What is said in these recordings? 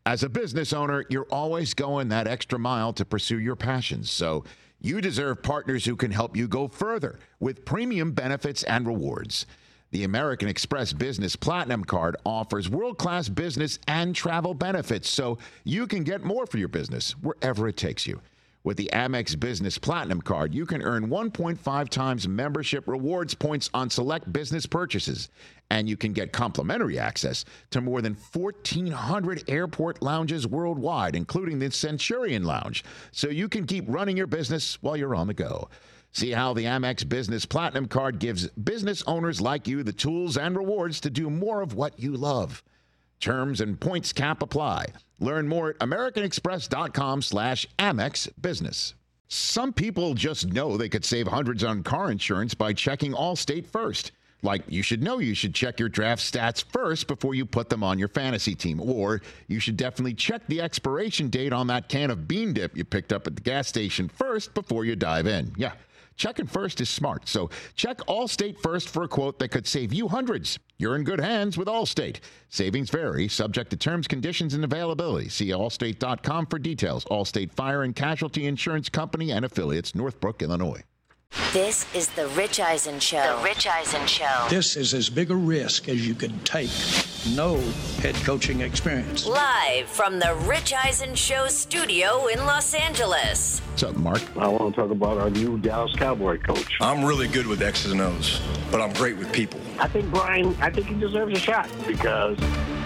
As a business owner, you're always going that extra mile to pursue your passions. So you deserve partners who can help you go further with premium benefits and rewards. The American Express Business Platinum Card offers world-class business and travel benefits so you can get more for your business wherever it takes you. With the Amex Business Platinum Card, you can earn 1.5 times membership rewards points on select business purchases, and you can get complimentary access to more than 1,400 airport lounges worldwide, including the Centurion Lounge, so you can keep running your business while you're on the go. See how the Amex Business Platinum Card gives business owners like you the tools and rewards to do more of what you love. Terms and points cap apply. Learn more at americanexpress.com/Amex Business. Some people just know they could save hundreds on car insurance by checking Allstate first. Like, you should know you should check your draft stats first before you put them on your fantasy team. Or you should definitely check the expiration date on that can of bean dip you picked up at the gas station first before you dive in. Yeah. Checking first is smart, so check Allstate first for a quote that could save you hundreds. You're in good hands with Allstate. Savings vary, subject to terms, conditions, and availability. See allstate.com for details. Allstate Fire and Casualty Insurance Company and affiliates, Northbrook, Illinois. This is The Rich Eisen Show. The Rich Eisen Show. This is as big a risk as you could take. No head coaching experience. Live from The Rich Eisen Show studio in Los Angeles. What's up, Mark? I want to talk about our new Dallas Cowboy coach. I'm really good with X's and O's, but I'm great with people. I think Brian, he deserves a shot because,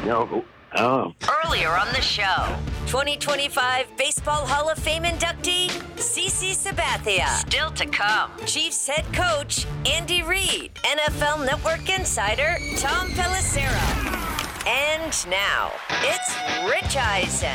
Earlier on the show, 2025 Baseball Hall of Fame inductee, CeCe Sabathia. Still to come, Chiefs head coach, Andy Reid, NFL Network insider, Tom Pelissero. And now, it's Rich Eisen.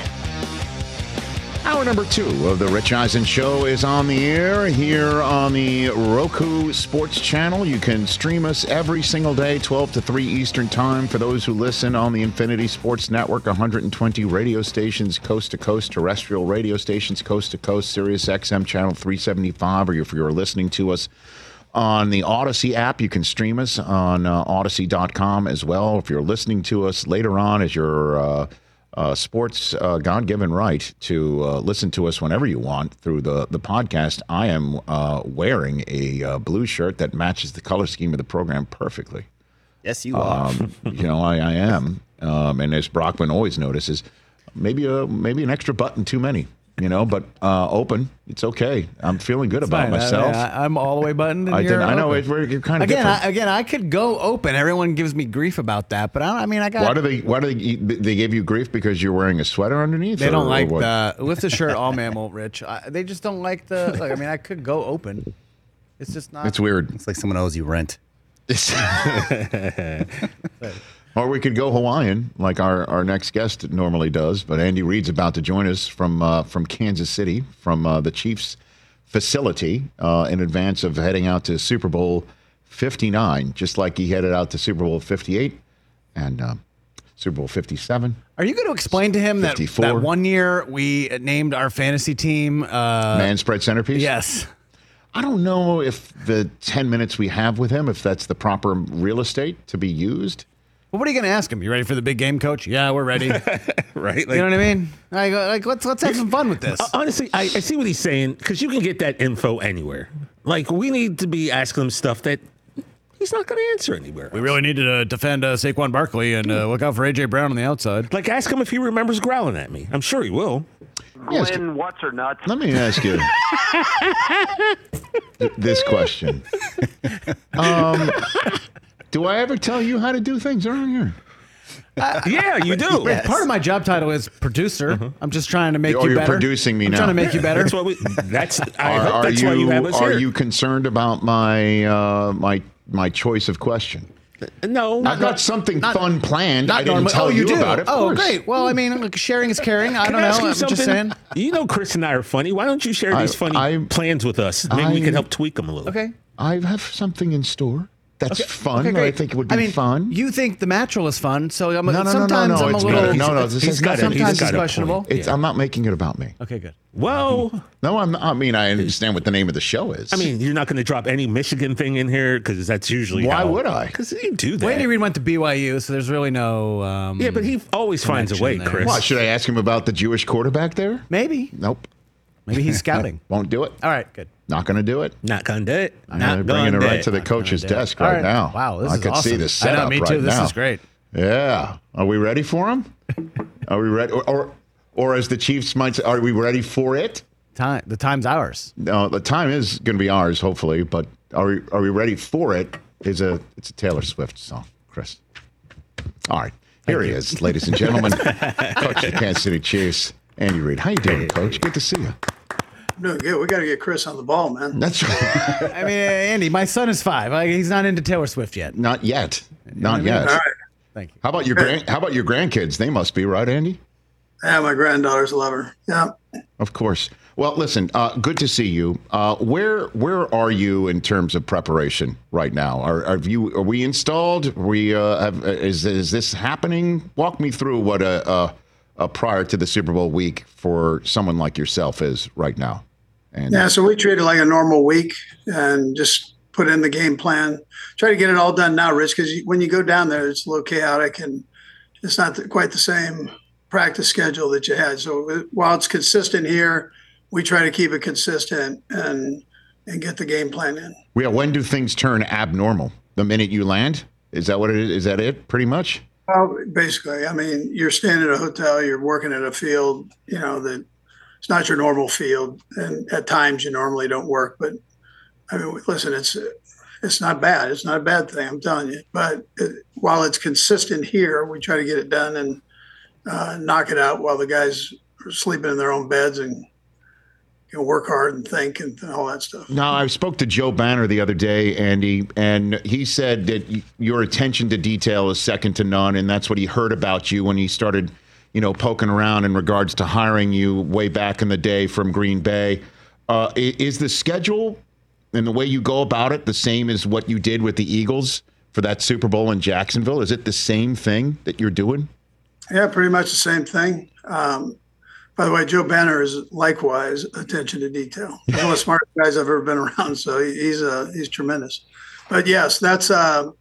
Hour number 2 of the Rich Eisen Show is on the air here on the Roku Sports Channel. You can stream us every single day, 12 to 3 Eastern Time. For those who listen on the Infinity Sports Network, 120 radio stations, coast to coast, terrestrial radio stations, coast to coast, Sirius XM Channel 375, or if you're listening to us on the Odyssey app, you can stream us on Odyssey.com as well. If you're listening to us later on as your sports God-given right to listen to us whenever you want through the podcast, I am wearing a blue shirt that matches the color scheme of the program perfectly. Yes, you are. I am. And as Brockman always notices, maybe an extra button too many. But open. It's okay. I'm feeling good about myself. I'm all the way buttoned. And I know you're kind of different. Again, I could go open. Everyone gives me grief about that, but I got. Why do they give you grief because you're wearing a sweater underneath? They don't like lift the shirt all mammal, Rich. They just don't like the. I could go open. It's just not. It's weird. It's like someone owes you rent. Or we could go Hawaiian, like our next guest normally does. But Andy Reid's about to join us from Kansas City, from the Chiefs facility, in advance of heading out to Super Bowl 59, just like he headed out to Super Bowl 58 and Super Bowl 57. Are you going to explain to him that 1 year we named our fantasy team Man Spread Centerpiece? Yes. I don't know if the 10 minutes we have with him, if that's the proper real estate to be used. Well, what are you going to ask him? You ready for the big game, Coach? Yeah, we're ready. Right? You know what I mean? Let's have some fun with this. Honestly, I see what he's saying, because you can get that info anywhere. Like, we need to be asking him stuff that he's not going to answer anywhere. We really need to defend Saquon Barkley and look out for A.J. Brown on the outside. Like, ask him if he remembers growling at me. I'm sure he will. Glenn, what's or nuts? Let me ask you this question. Do I ever tell you how to do things around here? Yeah, you do. Yes. Part of my job title is producer. Mm-hmm. I'm just trying to make you better. You're producing me now. I'm trying to make you better. That's what I hope that's why you have us here. Are you concerned about my choice of question? No. I've got something fun planned. I didn't tell you about it. Oh, great. Well, I mean, look, sharing is caring. I don't know. I'm just saying. You know Chris and I are funny. Why don't you share these funny plans with us? Maybe we can help tweak them a little. Okay. I have something in store. That's fun. Okay, I great. think it would be fun. You think the natural is fun, so No, sometimes I'm a it's little. good. No, this he's is got it. Sometimes He's got it's a questionable. point. I'm not making it about me. Okay, good. Well, No, I mean, I understand what the name of the show is. I mean, you're not going to drop any Michigan thing in here because that's usually Why would I? Because you do that. Well, Andy Reid went to BYU, so there's really no. Yeah, but he always finds a way, connection there. Chris. What, should I ask him about the Jewish quarterback there? Maybe Nope. he's scouting. Won't do it. All right, good. Not going to do it. Not gonna do it. I'm Not bringing it gonna right do to the it. coach's gonna do it. desk All right right. now. Wow, this I is could see awesome. the I setup know, me right too. This now. is great. Yeah. Are we ready for him? Are we ready? Or as the Chiefs might say, are we ready for it? The time's ours. No, the time is going to be ours, hopefully. But are we ready for it? It's a Taylor Swift song, Chris. All right, here he is, ladies and gentlemen, Coach of the Kansas City Chiefs, Andy Reid. How you doing, Coach? Good to see you. Doing good. We got to get Chris on the ball, man. That's right. I mean, Andy, my son is 5. He's not into Taylor Swift yet. Not yet. Not yet. All right. Thank you. How about your grandkids? They must be right, Andy. Yeah, my granddaughters love her. Yeah. Of course. Well, listen. Good to see you. Where are you in terms of preparation right now? Are we installed? Is this happening? Walk me through what a prior to the Super Bowl week for someone like yourself is right now. And Yeah, so we treat it like a normal week and just put in the game plan. Try to get it all done now, Rich, because when you go down there, it's a little chaotic and it's not quite the same practice schedule that you had. So while it's consistent here, we try to keep it consistent and get the game plan in. Yeah, when do things turn abnormal? The minute you land? Is that what it is? Is that it, pretty much? Well, basically, I mean, you're staying at a hotel, you're working at a field, that it's not your normal field. And at times you normally don't work. But, I mean, listen, it's not bad. It's not a bad thing, I'm telling you. But while it's consistent here, we try to get it done and knock it out while the guys are sleeping in their own beds and work hard and think and all that stuff. Now, I spoke to Joe Banner the other day, Andy, and he said that your attention to detail is second to none, and that's what he heard about you when he started, poking around in regards to hiring you way back in the day from Green Bay. Is the schedule and the way you go about it the same as what you did with the Eagles for that Super Bowl in Jacksonville? Is it the same thing that you're doing? Yeah, pretty much the same thing. By the way, Joe Banner is likewise attention to detail. He's one of the smartest guys I've ever been around, so he's tremendous. But yes, that's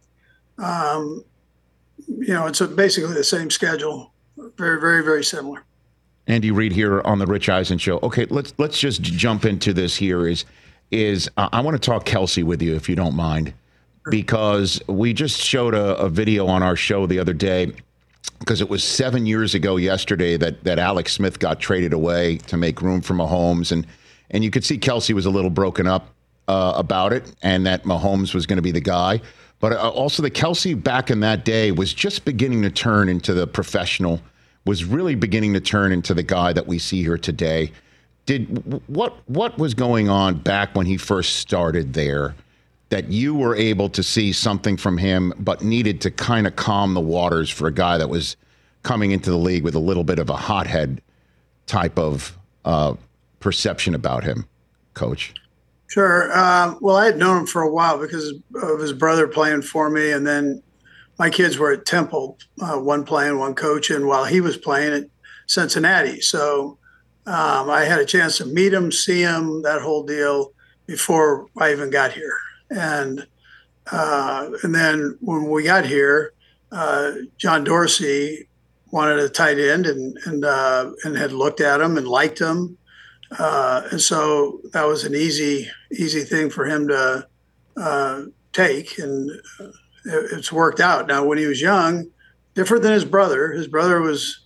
it's basically the same schedule, very, very, very similar. Andy Reid here on the Rich Eisen Show. Okay, let's just jump into this. Here is I want to talk Kelsey with you if you don't mind, because we just showed a video on our show the other day. Because it was 7 years ago yesterday that Alex Smith got traded away to make room for Mahomes. And you could see Kelsey was a little broken up about it and that Mahomes was going to be the guy. But also the Kelsey back in that day was just beginning to turn into the professional, was really beginning to turn into the guy that we see here today. What was going on back when he first started there that you were able to see something from him, but needed to kind of calm the waters for a guy that was coming into the league with a little bit of a hothead type of perception about him, Coach? Sure. Well, I had known him for a while because of his brother playing for me. And then my kids were at Temple, one playing, one coaching, while he was playing at Cincinnati. So I had a chance to meet him, see him, that whole deal before I even got here. And then when we got here, John Dorsey wanted a tight end and had looked at him and liked him, and so that was an easy thing for him to take, and it's worked out. Now, when he was young, different than his brother. His brother was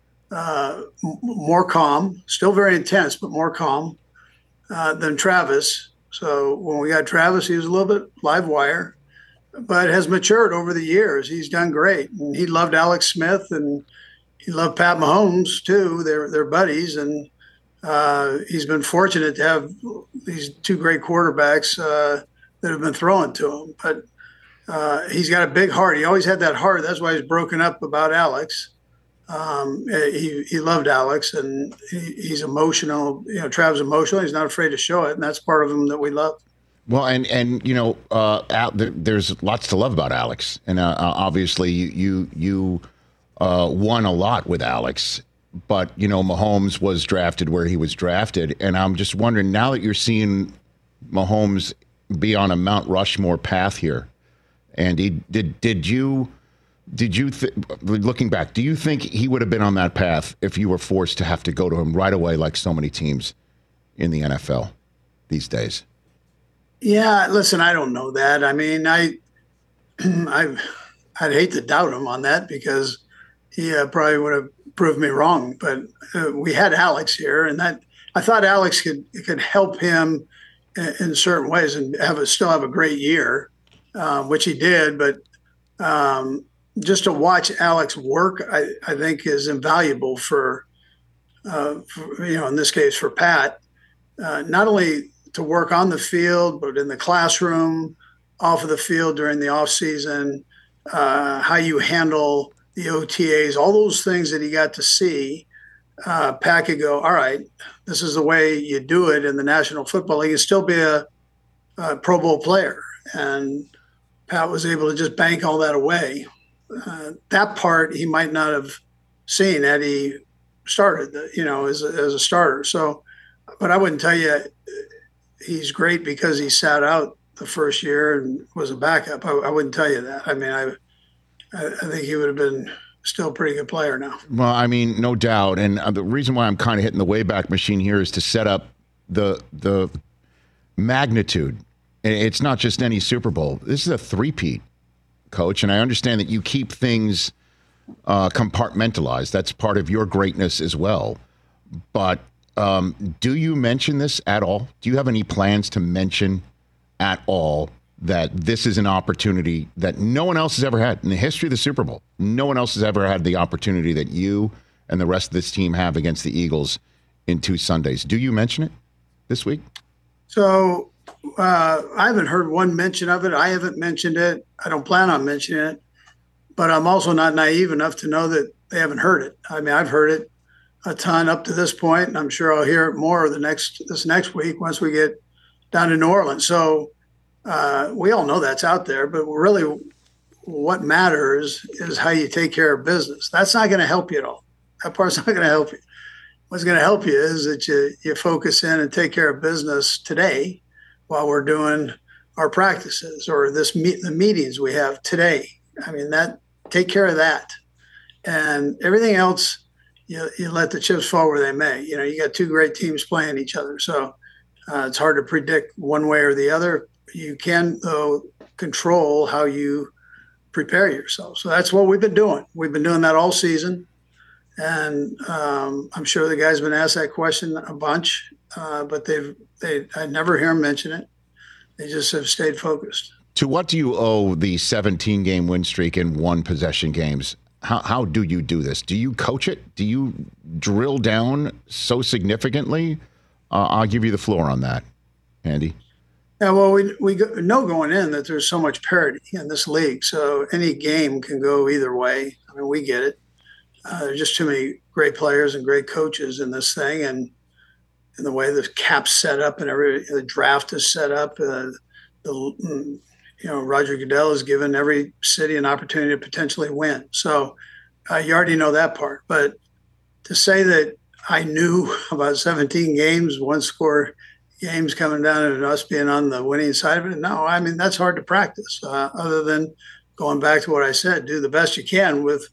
more calm, still very intense, but more calm than Travis. So when we got Travis, he was a little bit live wire, but has matured over the years. He's done great. And he loved Alex Smith and he loved Pat Mahomes too. They're buddies. And he's been fortunate to have these two great quarterbacks that have been throwing to him. But he's got a big heart. He always had that heart. That's why he's broken up about Alex. He loved Alex, and he's emotional. Trav's emotional. He's not afraid to show it, and that's part of him that we love. Well, and there's lots to love about Alex, and obviously you won a lot with Alex, but Mahomes was drafted where he was drafted, and I'm just wondering now that you're seeing Mahomes be on a Mount Rushmore path here, Andy, did you looking back, do you think he would have been on that path if you were forced to have to go to him right away like so many teams in the NFL these days? Yeah, listen, I don't know that. I mean, I'd hate to doubt him on that because he probably would have proved me wrong. But we had Alex here, and that I thought Alex could help him in certain ways and still have a great year, which he did. But just to watch Alex work, I think is invaluable for in this case for Pat, not only to work on the field, but in the classroom, off of the field during the off season, how you handle the OTAs, all those things that he got to see. Pat could go, all right, this is the way you do it in the National Football League. You still be a Pro Bowl player. And Pat was able to just bank all that away. That part he might not have seen had he started, as a starter. So, but I wouldn't tell you he's great because he sat out the first year and was a backup. I wouldn't tell you that. I mean, I think he would have been still a pretty good player now. Well, I mean, no doubt. And the reason why I'm kind of hitting the Wayback Machine here is to set up the magnitude. It's not just any Super Bowl. This is a three-peat, Coach. And I understand that you keep things compartmentalized. That's part of your greatness as well. But do you mention this at all? Do you have any plans to mention at all that this is an opportunity that no one else has ever had in the history of the Super Bowl? No one else has ever had the opportunity that you and the rest of this team have against the Eagles in 2 Sundays. Do you mention it this week? So I haven't heard one mention of it. I haven't mentioned it. I don't plan on mentioning it. But I'm also not naive enough to know that they haven't heard it. I mean, I've heard it a ton up to this point, and I'm sure I'll hear it more this next week once we get down to New Orleans. So we all know that's out there, but really what matters is how you take care of business. That's not going to help you at all. That part's not going to help you. What's going to help you is that you focus in and take care of business today while we're doing our practices or the meetings we have today. I mean, take care of that. And everything else, you let the chips fall where they may. You got 2 great teams playing each other. So it's hard to predict one way or the other. You can, though, control how you prepare yourself. So that's what we've been doing. We've been doing that all season. And I'm sure the guys have been asked that question a bunch, but I never hear them mention it. They just have stayed focused. To what do you owe the 17-game win streak in 1-possession games? How do you do this? Do you coach it? Do you drill down so significantly? I'll give you the floor on that, Andy. Yeah, well, we know going in that there's so much parity in this league, so any game can go either way. I mean, we get it. There's just too many great players and great coaches in this thing, and in the way the cap's set up and the draft is set up, Roger Goodell has given every city an opportunity to potentially win. So you already know that part. But to say that I knew about 17 games, 1-score games coming down and us being on the winning side of it, no, I mean, that's hard to practice. Other than going back to what I said, do the best you can with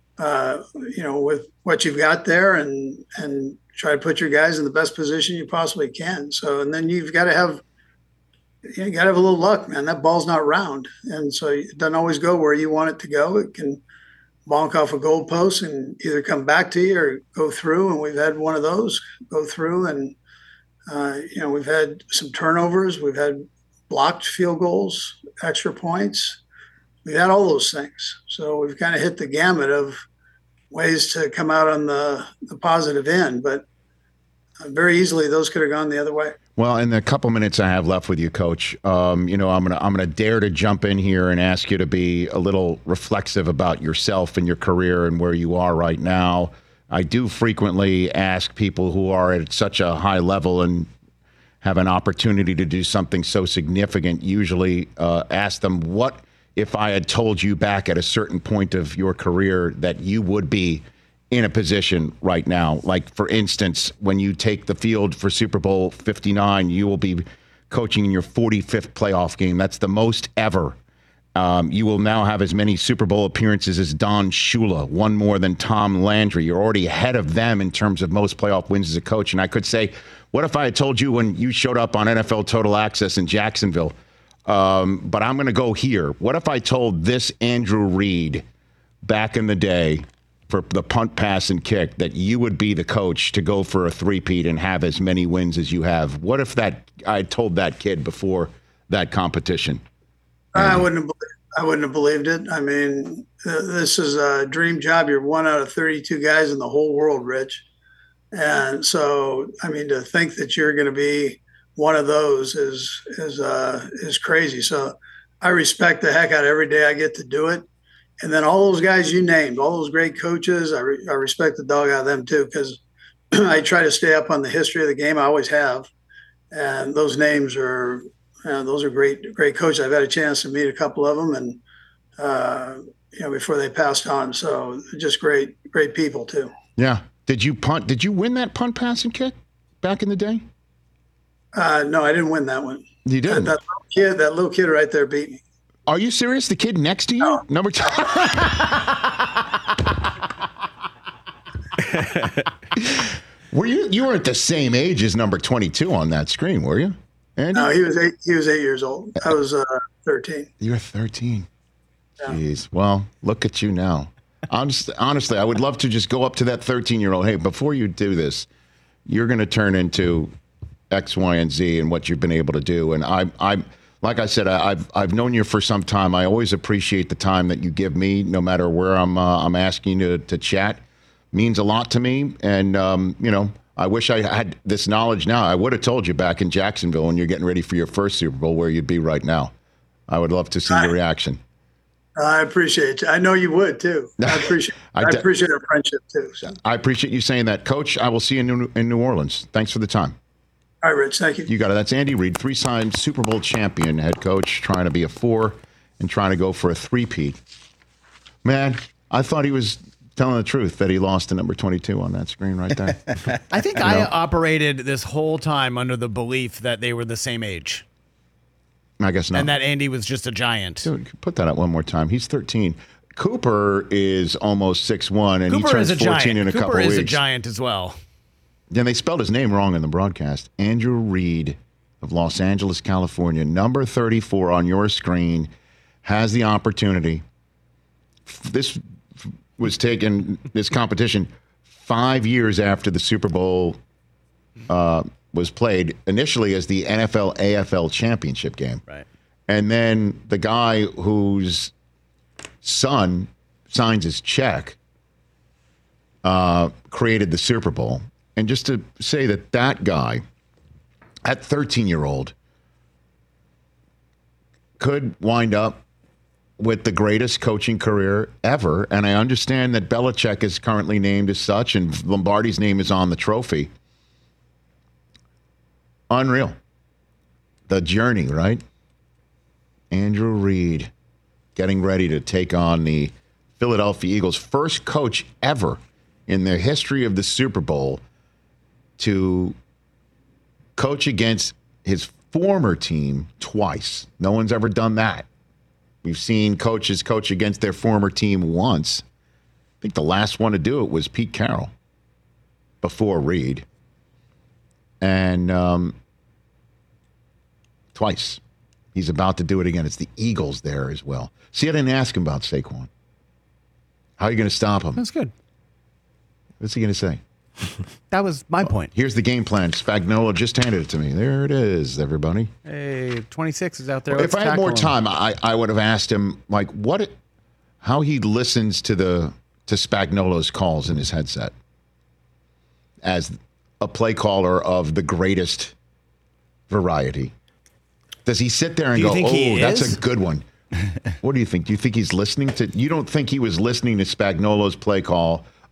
what you've got there and try to put your guys in the best position you possibly can. So, and then you've got to have a little luck, man. That ball's not round. And so it doesn't always go where you want it to go. It can bonk off a goalpost and either come back to you or go through. And we've had one of those go through. And, we've had some turnovers. We've had blocked field goals, extra points. We've had all those things. So we've kind of hit the gamut of ways to come out on the positive end. But very easily, those could have gone the other way. Well, in the couple minutes I have left with you, Coach, I'm gonna dare to jump in here and ask you to be a little reflexive about yourself and your career and where you are right now. I do frequently ask people who are at such a high level and have an opportunity to do something so significant usually ask them, what if I had told you back at a certain point of your career that you would be in a position right now? Like, for instance, when you take the field for Super Bowl 59, you will be coaching in your 45th playoff game. That's the most ever. You will now have as many Super Bowl appearances as Don Shula, one more than Tom Landry. You're already ahead of them in terms of most playoff wins as a coach. And I could say, what if I had told you when you showed up on NFL Total Access in Jacksonville? But I'm going to go here. What if I told this Andrew Reid back in the day for the punt, pass, and kick that you would be the coach to go for a three-peat and have as many wins as you have? What if I told that kid before that competition? I wouldn't have believed it. I mean, this is a dream job. You're one out of 32 guys in the whole world, Rich. And so, I mean, to think that you're going to be one of those is crazy. So I respect the heck out of every day I get to do it. And then all those guys you named, all those great coaches, I respect the dog out of them too, because I try to stay up on the history of the game. I always have. And those names are, those are great coaches. I've had a chance to meet a couple of them, and before they passed on. So just great people too. Yeah. Did you punt? Did you win that punt, pass, and kick back in the day? No, I didn't win that one. You didn't. That little kid right there beat me. Are you serious? The kid next to you, No. number 2. Were you weren't the same age as number 22 on that screen, were you, Andy? No, he was 8 years old. I was 13. You were 13. Yeah. Jeez. Well, look at you now. Honestly, I would love to just go up to that 13-year-old. Hey, before you do this, you're going to turn into X, Y, and Z and what you've been able to do. And I like I said, I've known you for some time. I always appreciate the time that you give me, no matter where I'm asking you to chat. Means a lot to me. And I wish I had this knowledge now. I would have told you back in Jacksonville when you're getting ready for your first Super Bowl where you'd be right now. I would love to see your reaction. I appreciate you. I know you would too. I appreciate our friendship too. So. I appreciate you saying that, Coach. I will see you in New Orleans. Thanks for the time. All right, Rich. Thank you. You got it. That's Andy Reid, 3-time Super Bowl champion head coach, trying to be a 4 and trying to go for a 3-peat. Man, I thought he was telling the truth that he lost to number 22 on that screen right there. I think I operated this whole time under the belief that they were the same age. I guess not. And that Andy was just a giant. Dude, put that up one more time. He's 13. Cooper is almost 6'1", and Cooper he turns is a 14 giant. in a couple Cooper weeks. is a giant as well. Then they spelled his name wrong in the broadcast. Andrew Reid of Los Angeles, California, number 34 on your screen, has the opportunity. This competition 5 years after the Super Bowl was played, initially as the NFL AFL championship game. Right. And then the guy whose son signs his check created the Super Bowl. And just to say that guy, that 13-year-old, could wind up with the greatest coaching career ever. And I understand that Belichick is currently named as such, and Lombardi's name is on the trophy. Unreal. The journey, right? Andrew Reid getting ready to take on the Philadelphia Eagles. First coach ever in the history of the Super Bowl to coach against his former team twice. No one's ever done that. We've seen coaches coach against their former team once. I think the last one to do it was Pete Carroll before Reid. And twice. He's about to do it again. It's the Eagles there as well. See, I didn't ask him about Saquon. How are you going to stop him? That's good. What's he going to say? That was my point. Here's the game plan. Spagnuolo just handed it to me. There it is, everybody. Hey, 26 is out there. If I had more time, I would have asked him how he listens to Spagnuolo's calls in his headset as a play caller of the greatest variety. Does he sit there and go, that's a good one? What do you think? Do you think he's listening to? You don't think he was listening to Spagnuolo's play call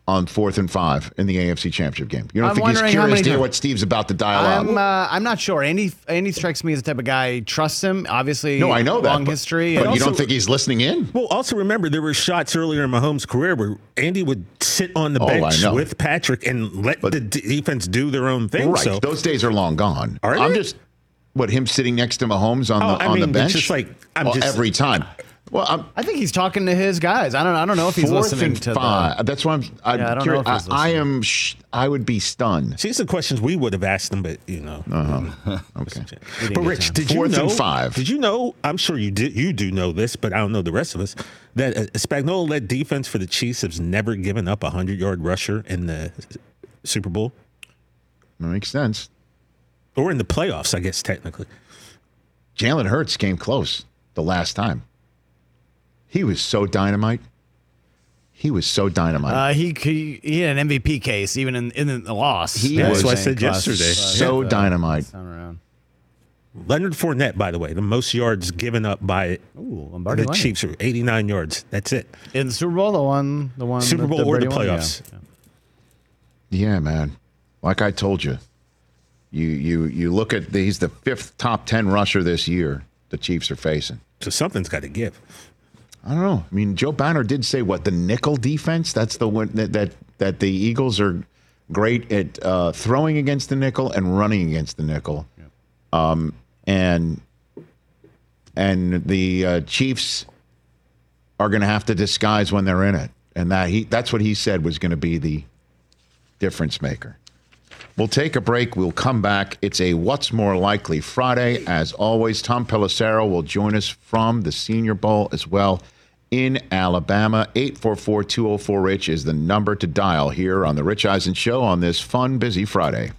on 4th and 5 in the AFC Championship game? You don't I'm think he's wondering how curious many to hear times- what Steve's about to dial out? I'm not sure. Andy strikes me as the type of guy, trusts him. Obviously, No, I know that. long but- history. But and you don't also- think he's listening in? Well, also remember there were shots earlier in Mahomes' career where Andy would sit on the I bench know. with Patrick and let the defense do their own thing. Right. So Those days are long gone. Are I'm they? just him sitting next to Mahomes on Oh, the I on mean, the it's bench. just like, every time. Well, I think he's talking to his guys. I don't know if he's 4th listening and to 5. That's why I'm Yeah, I don't curious. know if he's I listening. am. I would be stunned. see, these are questions we would have asked them, but Okay. But Rich, did you 4th know? and 5. Did you know? I'm sure you did. You do know this, but I don't know the rest of us. That Spagnuolo-led defense for the Chiefs has never given up a 100-yard rusher in the Super Bowl That makes sense. or in the playoffs, I guess technically. Jalen Hurts came close the last time. He was so dynamite. He was so dynamite. he had an MVP case even in the loss. He That's was what I said yesterday. so dynamite. Around. Leonard Fournette, by the way, the most yards given up by Ooh, Lombardi the Leonard. Chiefs are 89 yards. That's it. In the Super Bowl, the one Super Bowl or the Brady one? playoffs. Yeah. Yeah, man. Like I told you, you look at he's the 5th top 10 rusher this year. The Chiefs are facing. So something's got to give. I don't know. I mean, Joe Banner did say the nickel defense. That's the one that the Eagles are great at throwing against the nickel and running against the nickel. And the Chiefs are going to have to disguise when they're in it, and that's what he said was going to be the difference maker. We'll take a break. We'll come back. It's a What's More Likely Friday. As always, Tom Pelissero will join us from the Senior Bowl as well in Alabama. 844-204-RICH is the number to dial here on The Rich Eisen Show on this fun, busy Friday.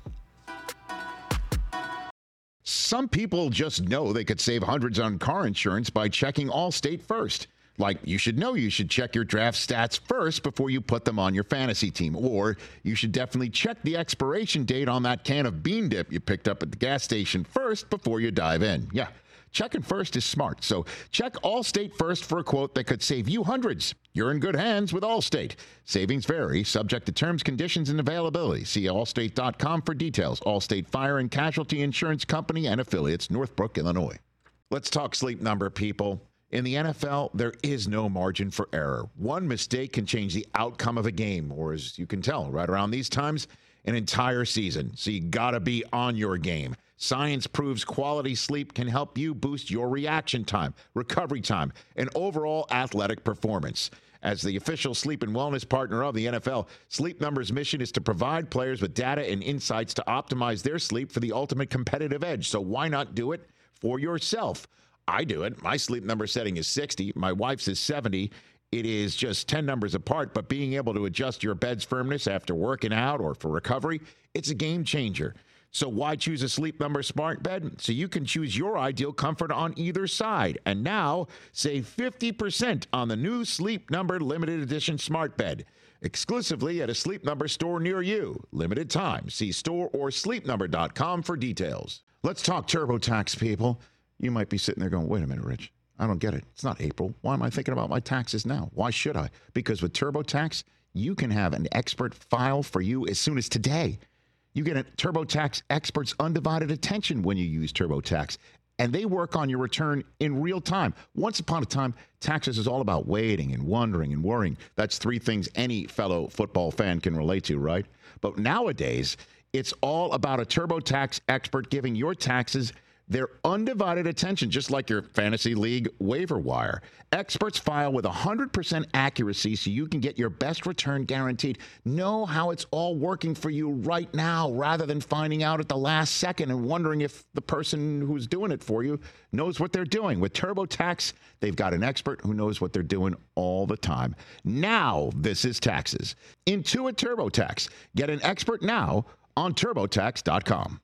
Some people just know they could save hundreds on car insurance by checking Allstate first. Like, you should know you should check your draft stats first before you put them on your fantasy team. Or you should definitely check the expiration date on that can of bean dip you picked up at the gas station first before you dive in. Yeah, checking first is smart. So check Allstate first for a quote that could save you hundreds. You're in good hands with Allstate. Savings vary, subject to terms, conditions, and availability. See allstate.com for details. Allstate Fire and Casualty Insurance Company and affiliates, Northbrook, Illinois. Let's talk Sleep Number, people. In the NFL, there is no margin for error. One mistake can change the outcome of a game, or as you can tell, right around these times, an entire season. So you got to be on your game. Science proves quality sleep can help you boost your reaction time, recovery time, and overall athletic performance. As the official sleep and wellness partner of the NFL, Sleep Number's mission is to provide players with data and insights to optimize their sleep for the ultimate competitive edge. So why not do it for yourself? I do it. My Sleep Number setting is 60. My wife's is 70. It is just 10 numbers apart, but being able to adjust your bed's firmness after working out or for recovery, it's a game changer. So why choose a Sleep Number smart bed? So you can choose your ideal comfort on either side. And now, save 50% on the new Sleep Number limited edition smart bed. Exclusively at a Sleep Number store near you. Limited time. See store or sleepnumber.com for details. Let's talk TurboTax, people. You might be sitting there going, wait a minute, Rich. I don't get it. It's not April. Why am I thinking about my taxes now? Why should I? Because with TurboTax, you can have an expert file for you as soon as today. You get a TurboTax expert's undivided attention when you use TurboTax, and they work on your return in real time. Once upon a time, taxes is all about waiting and wondering and worrying. That's three things any fellow football fan can relate to, right? But nowadays, it's all about a TurboTax expert giving your taxes their undivided attention, just like your fantasy league waiver wire. Experts file with 100% accuracy so you can get your best return guaranteed. Know how it's all working for you right now rather than finding out at the last second and wondering if the person who's doing it for you knows what they're doing. With TurboTax, they've got an expert who knows what they're doing all the time. Now, this is taxes. Intuit TurboTax. Get an expert now on TurboTax.com.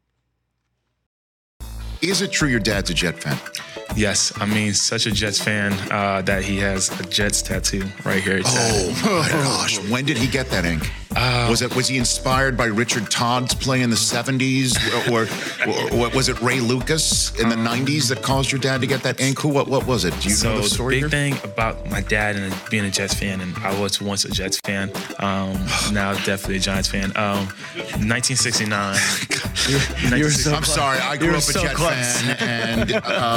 Is it true your dad's a Jet fan? Yes, I mean, such a Jets fan that he has a Jets tattoo right here. Oh, my gosh. When did he get that ink? Was he inspired by Richard Todd's play in the 70s, or was it Ray Lucas in the 90s that caused your dad to get that ankle? What was it? Do you know the story? The big thing about my dad and being a Jets fan, and I was once a Jets fan, now definitely a Giants fan. 1969. I'm sorry, I grew up a Jet fan, and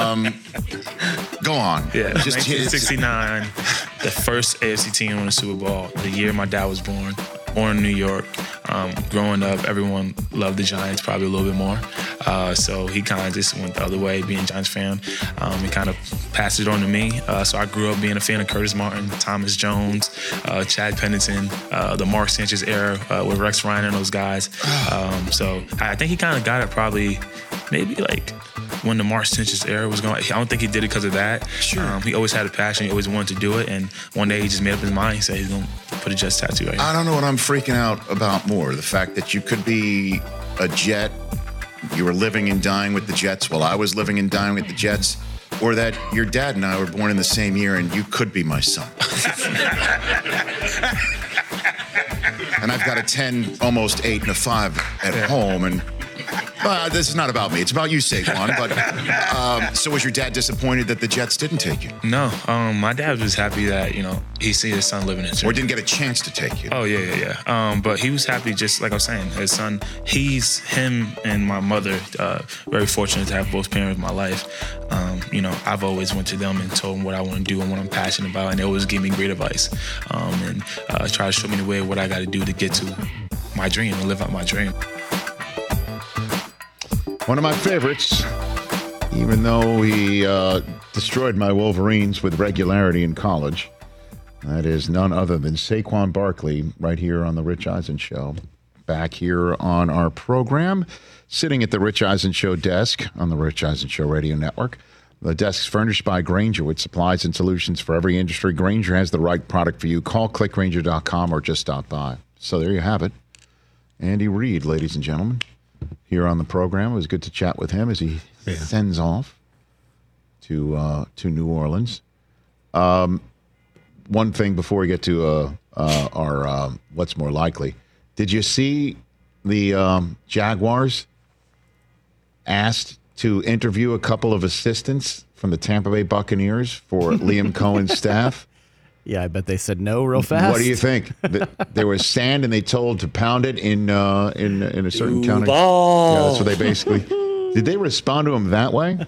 go on. Yeah, 1969, the first AFC team won the Super Bowl. The year my dad was born in New York. Growing up, everyone loved the Giants probably a little bit more. So he kind of just went the other way, being a Giants fan. He kind of passed it on to me. So I grew up being a fan of Curtis Martin, Thomas Jones, Chad Pennington, the Mark Sanchez era with Rex Ryan and those guys. So I think he kind of got it probably maybe like when the Mark Sanchez era was going. I don't think he did it because of that. Sure. He always had a passion. He always wanted to do it. And one day he just made up his mind. He said he's going to put a Jets tattoo right here. I don't know what I'm freaking out about more. The fact that you could be a Jet, you were living and dying with the Jets while I was living and dying with the Jets, or that your dad and I were born in the same year and you could be my son. And I've got a 10, almost 8, and a 5 at home, and this is not about me. It's about you, Saquon. But so was your dad disappointed that the Jets didn't take you? No. My dad was happy that, he see his son living in it. Or didn't get a chance to take you? Oh, yeah. But he was happy, just like I was saying, his son, him and my mother, very fortunate to have both parents in my life. I've always went to them and told them what I want to do and what I'm passionate about, and they always give me great advice. And try to show me the way what I got to do to get to my dream and live out my dream. One of my favorites, even though he destroyed my Wolverines with regularity in college, that is none other than Saquon Barkley, right here on The Rich Eisen Show. Back here on our program, sitting at the Rich Eisen Show desk on the Rich Eisen Show Radio Network. The desk is furnished by Grainger with supplies and solutions for every industry. Grainger has the right product for you. Call clickgrainger.com or just stop by. So there you have it. Andy Reid, ladies and gentlemen, here on the program. It was good to chat with him as he sends off to New Orleans. One thing before we get to our what's more likely. Did you see the Jaguars asked to interview a couple of assistants from the Tampa Bay Buccaneers for Liam Cohen's staff? Yeah, I bet they said no real fast. What do you think? There was sand, and they told to pound it in a certain town. Yeah, that's what they basically. Did they respond to him that way?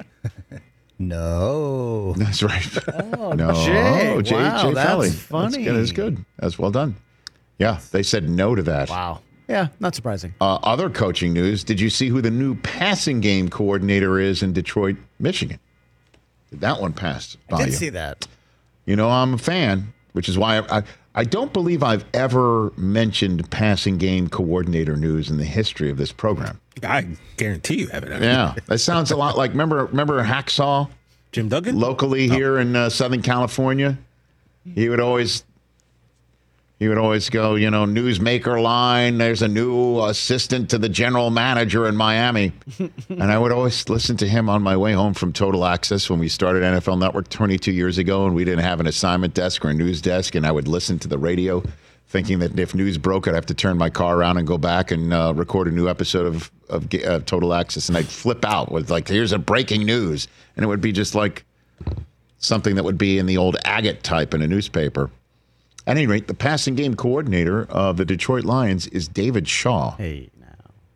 No. That's right. Oh, no. Jay. Jay That's Felly. funny. That's good. That's well done. Yeah, they said no to that. Wow. Yeah, not surprising. Other coaching news. Did you see who the new passing game coordinator is in Detroit, Michigan? That one passed by you. I did see that. I'm a fan, which is why I don't believe I've ever mentioned passing game coordinator news in the history of this program. I guarantee you haven't. Yeah, that sounds a lot like, remember Hacksaw? Jim Duggan? Locally here in Southern California. He would always go, newsmaker line, there's a new assistant to the general manager in Miami. And I would always listen to him on my way home from Total Access when we started NFL Network 22 years ago, and we didn't have an assignment desk or a news desk, and I would listen to the radio thinking that if news broke, I'd have to turn my car around and go back and record a new episode of Total Access, and I'd flip out with here's a breaking news, and it would be just like something that would be in the old agate type in a newspaper. At any rate, the passing game coordinator of the Detroit Lions is David Shaw. Hey, now.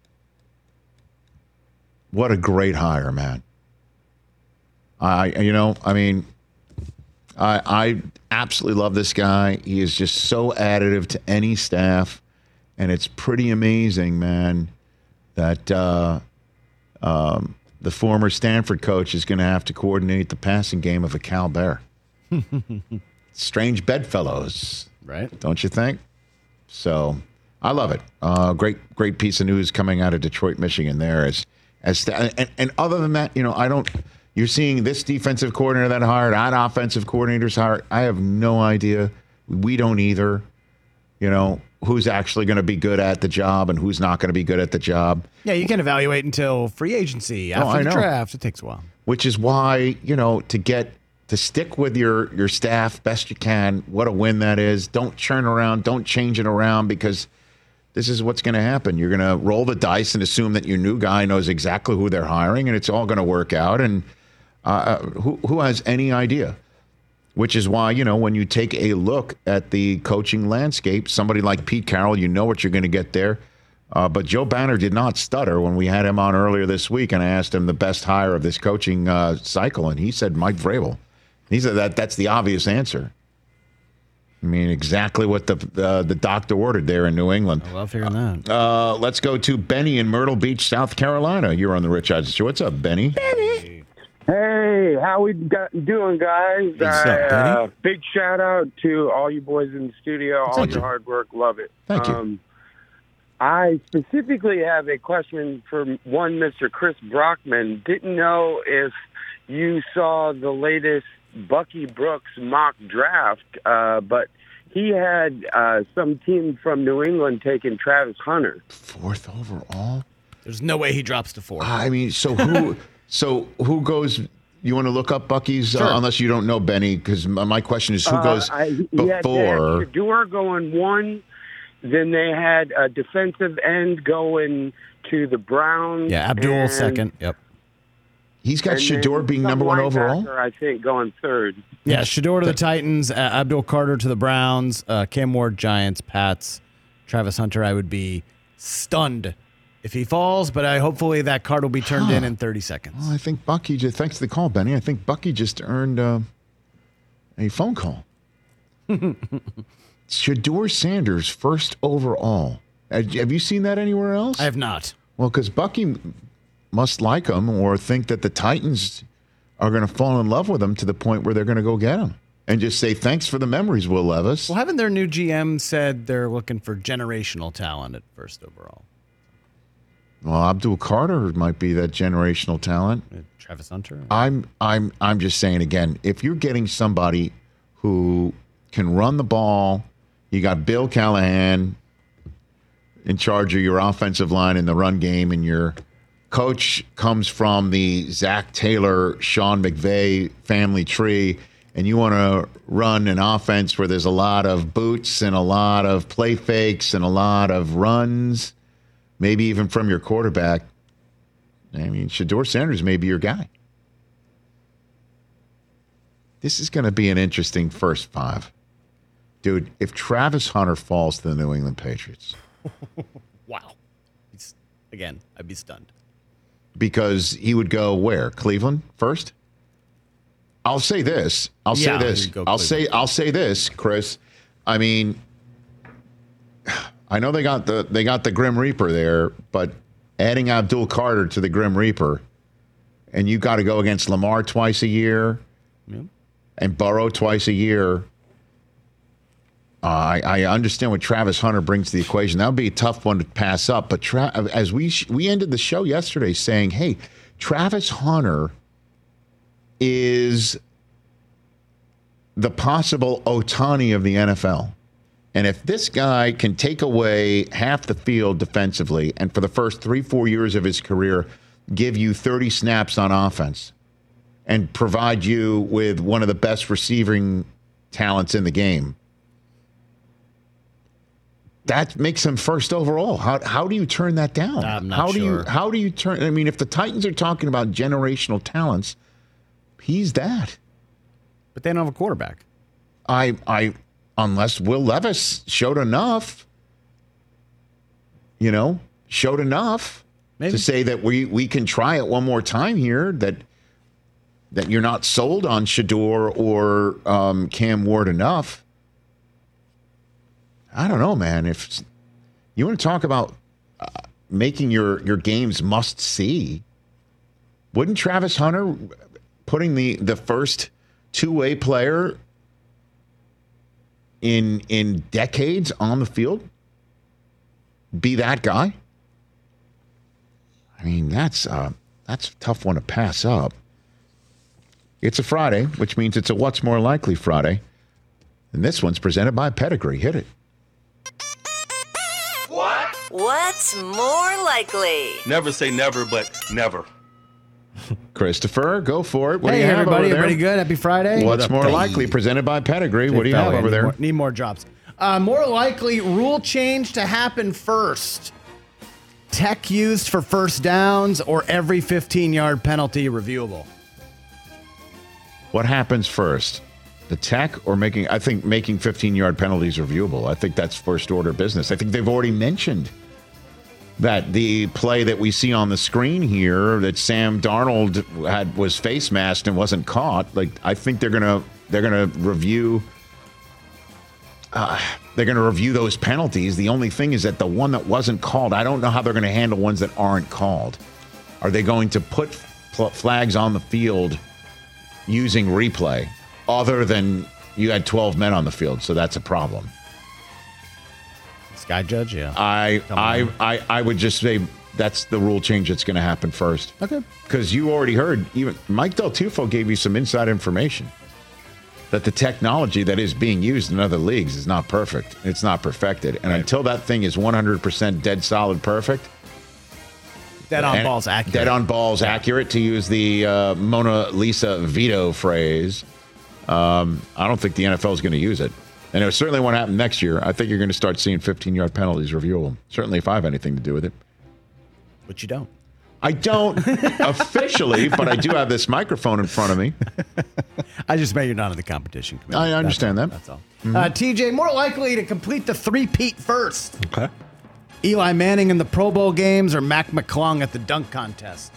What a great hire, man. I absolutely love this guy. He is just so additive to any staff, and it's pretty amazing, man, that the former Stanford coach is going to have to coordinate the passing game of a Cal Bear. Strange bedfellows, right? Don't you think? So I love it. Great piece of news coming out of Detroit, Michigan. There and other than that, you're seeing this defensive coordinator that hired, that offensive coordinator's hired. I have no idea. We don't either. Who's actually going to be good at the job and who's not going to be good at the job. Yeah, you can evaluate until free agency after the draft. It takes a while. Which is why to to stick with your staff best you can. What a win that is. Don't churn around. Don't change it around, because this is what's going to happen. You're going to roll the dice and assume that your new guy knows exactly who they're hiring, and it's all going to work out. And who has any idea? Which is why, when you take a look at the coaching landscape, somebody like Pete Carroll, you know what you're going to get there. But Joe Banner did not stutter when we had him on earlier this week, and I asked him the best hire of this coaching cycle, and he said Mike Vrabel. He said that's the obvious answer. I mean, exactly what the doctor ordered there in New England. I love hearing that. Let's go to Benny in Myrtle Beach, South Carolina. You're on the Rich Eisen Show. What's up, Benny? Benny. Hey, how we doing, guys? What's up, Benny? Big shout out to all you boys in the studio. All your hard work. Love it. Thank you. I specifically have a question for one Mr. Chris Brockman. Didn't know if you saw the latest Bucky Brooks mock draft, but he had some team from New England taking Travis Hunter. 4th overall? There's no way he drops to 4. I mean, so who goes? You want to look up Bucky's, Sure. Unless you don't know, Benny, because my question is who goes They had before? Shador going 1. Then they had a defensive end going to the Browns. Yeah, Abdul and- 2nd. Yep. He's got and Shador then being some number 1 overall? linebacker, I think, going 3rd. Yeah, Shador to the Titans, Abdul Carter to the Browns, Cam Ward, Giants, Pats, Travis Hunter. I would be stunned if he falls, but hopefully that card will be turned in 30 seconds. Well, I think Bucky just, thanks for the call, Benny. I think Bucky just earned a phone call. Shador Sanders, 1st overall. Have you seen that anywhere else? I have not. Well, because Bucky must like him or think that the Titans are going to fall in love with him to the point where they're going to go get him and just say, thanks for the memories, Will Levis. Well, haven't their new GM said they're looking for generational talent at 1st overall? Well, Abdul Carter might be that generational talent. Travis Hunter? I'm just saying again, if you're getting somebody who can run the ball, you got Bill Callahan in charge of your offensive line in the run game, and your coach comes from the Zach Taylor, Sean McVay family tree, and you want to run an offense where there's a lot of boots and a lot of play fakes and a lot of runs, maybe even from your quarterback. I mean, Shador Sanders may be your guy. This is going to be an interesting first 5. Dude, if Travis Hunter falls to the New England Patriots. Wow. Again, I'd be stunned. Because he would go where? Cleveland first? I'll say this. I'll say this, Chris. I mean, I know they got the Grim Reaper there, but adding Abdul Carter to the Grim Reaper, and you got to go against Lamar twice a year, and Burrow twice a year. I understand what Travis Hunter brings to the equation. That would be a tough one to pass up. But as we ended the show yesterday saying, hey, Travis Hunter is the possible Ohtani of the NFL. And if this guy can take away half the field defensively and for the first 3-4 years of his career give you 30 snaps on offense and provide you with one of the best receiving talents in the game, that makes him 1st overall. How do you turn that down? I'm not sure. How do you turn? I mean, if the Titans are talking about generational talents, he's that. But they don't have a quarterback. Unless Will Levis showed enough, to say that we can try it one more time here, that you're not sold on Shador or Cam Ward enough. I don't know, man. If you want to talk about making your games must see, wouldn't Travis Hunter putting the first two-way player in decades on the field be that guy? I mean, that's a tough one to pass up. It's a Friday, which means it's a What's More Likely Friday. And this one's presented by Pedigree. Hit it. What's more likely? Never say never, but never. Christopher, go for it. What do Hey, you have everybody. over there? Everybody good? Happy Friday. What's more likely? Presented by Pedigree. What do you have over there? Need more drops. More likely rule change to happen first. Tech used for first downs or every 15-yard penalty reviewable? What happens first? The tech or making 15-yard penalties reviewable? I think that's first order business. I think they've already mentioned that the play that we see on the screen here that Sam Darnold was face masked and wasn't caught. Like, I think they're gonna review. They're going to review those penalties. The only thing is that the one that wasn't called, I don't know how they're going to handle ones that aren't called. Are they going to put flags on the field using replay other than you had 12 men on the field? So that's a problem. Sky Judge, yeah. I would just say that's the rule change that's going to happen first. Okay. Because you already heard, even Mike Del Tufo gave you some inside information that the technology that is being used in other leagues is not perfect. It's not perfected. And until that thing is 100% dead solid perfect. Dead on balls accurate. Dead on balls accurate, to use the Mona Lisa Vito phrase. I don't think the NFL is going to use it. And it certainly won't happen next year. I think you're going to start seeing 15-yard penalties reviewable. Certainly if I have anything to do with it. But you don't. I don't officially, but I do have this microphone in front of me. I just meant you're not in the competition committee. I understand that. That's all. TJ, more likely to complete the three-peat first. Okay. Eli Manning in the Pro Bowl games or Mac McClung at the dunk contest?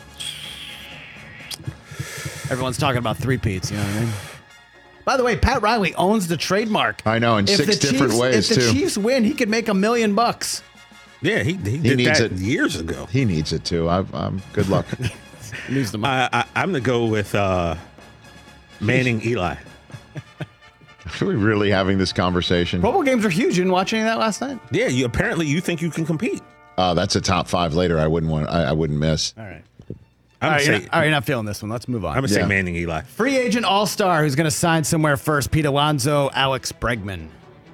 Everyone's talking about three-peats, you know what I mean? By the way, Pat Riley owns the trademark. I know, in six different ways, too. If the too. Chiefs win, he could make $1 million. Yeah, he did needs that it years ago. He needs it too. I'm good luck. Needs the money. I'm going to go with Manning Eli. Are we really having this conversation? Pro Bowl games are huge. You didn't watch any of that last night? Yeah, apparently you think you can compete. That's a top 5 later. I wouldn't miss. All right. All right, you're not feeling this one. Let's move on. I'm going to say Manning Eli. Free agent all-star who's going to sign somewhere first. Pete Alonso, Alex Bregman.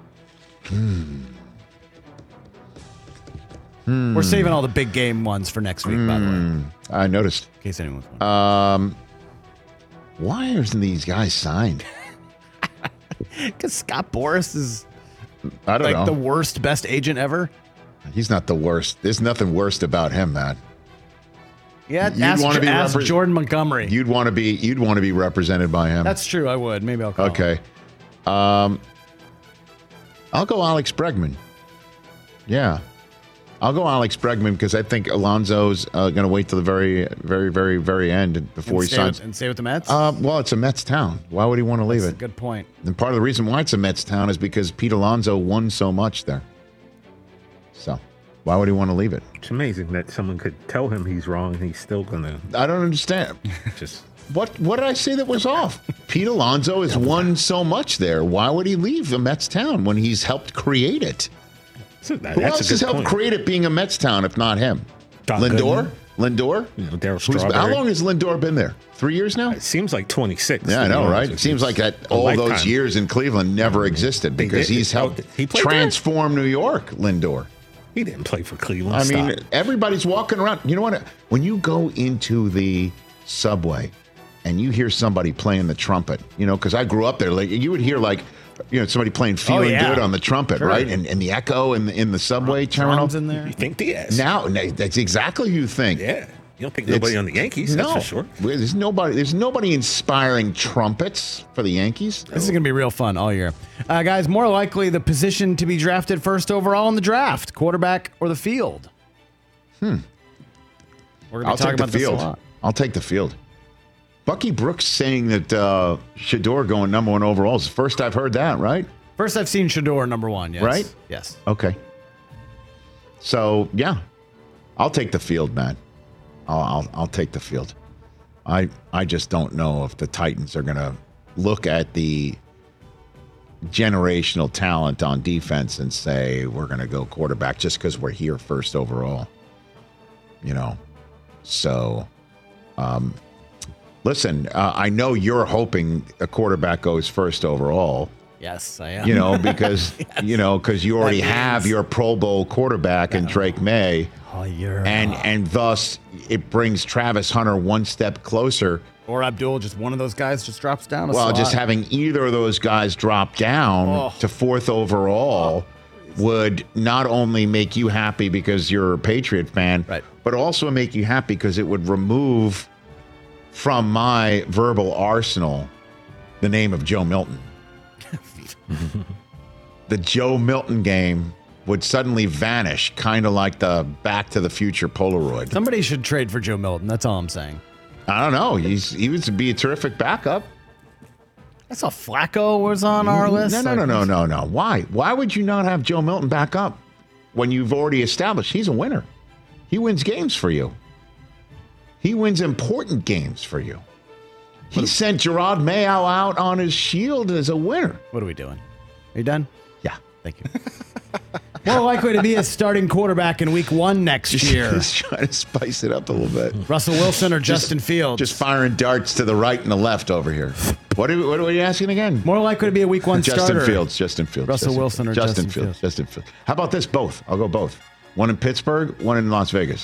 We're saving all the big game ones for next week, by the way. I noticed. In case anyone's wondering. Why isn't these guys signed? Because Scott Boras is I don't know. the worst, best agent ever. He's not the worst. There's nothing worst about him, Matt. Yeah, ask Jordan Montgomery. You'd want to be represented by him. That's true. I would. Maybe I'll call him. Okay. I'll go Alex Bregman. Yeah. I'll go Alex Bregman because I think Alonso's going to wait till the very, very, very, very end before he signs. And stay with the Mets? Well, it's a Mets town. Why would he want to leave That's it? a good point. And part of the reason why it's a Mets town is because Pete Alonso won so much there. So why would he want to leave it? It's amazing that someone could tell him he's wrong and he's still going to. I don't understand. Just What did I say that was off? Pete Alonso has won so much there. Why would he leave the Mets town when he's helped create it? Who else has helped create it being a Mets town if not him? Lindor? Lindor? Darryl Strawberry. How long has Lindor been there? 3 years now? It seems like 26. Yeah, I know, right? It seems like that all those years in Cleveland never existed because he's helped transform New York, Lindor. He didn't play for Cleveland. I mean, everybody's walking around. You know what? When you go into the subway and you hear somebody playing the trumpet, because I grew up there, like you would hear somebody playing Feeling Good on the trumpet, right? And the echo in the subway terminal. In there. You think Diaz. Now, that's exactly who you think. Yeah. You don't think nobody on the Yankees, that's for sure. There's nobody inspiring trumpets for the Yankees. This is going to be real fun all year. Guys, more likely the position to be drafted first overall in the draft, quarterback or the field? We're going to be talking about this a lot. I'll take the field. Bucky Brooks saying that Shador going number 1 overall is the first I've heard that, right? First I've seen Shador number 1, yes. Right? Yes. Okay. So, yeah. I'll take the field, man. I'll take the field. I just don't know if the Titans are going to look at the generational talent on defense and say we're going to go quarterback just because we're here first overall. So, listen, I know you're hoping a quarterback goes first overall. Yes, I am. Because because you already have your Pro Bowl quarterback in Drake May. Oh, you're and thus it brings Travis Hunter one step closer. Or Abdul, just one of those guys just drops down a Well, slot. just having either of those guys drop down to 4th overall would not only make you happy because you're a Patriot fan, but also make you happy because it would remove from my verbal arsenal the name of Joe Milton. The Joe Milton game would suddenly vanish, kind of like the Back to the Future Polaroid. Somebody should trade for Joe Milton. That's all I'm saying. I don't know. He would be a terrific backup. I saw Flacco was on our list. No. Why? Why would you not have Joe Milton back up when you've already established he's a winner? He wins games for you. He wins important games for you. He sent Gerard Mayo out on his shield as a winner. What are we doing? Are you done? Yeah. Thank you. More likely to be a starting quarterback in week 1 next year. Just trying to spice it up a little bit. Russell Wilson or Justin Fields? Just firing darts to the right and the left over here. What are you asking again? More likely to be a week 1 starter. Justin Fields. Russell Wilson or Justin Fields? Justin Fields. How about this? Both. I'll go both. One in Pittsburgh, one in Las Vegas.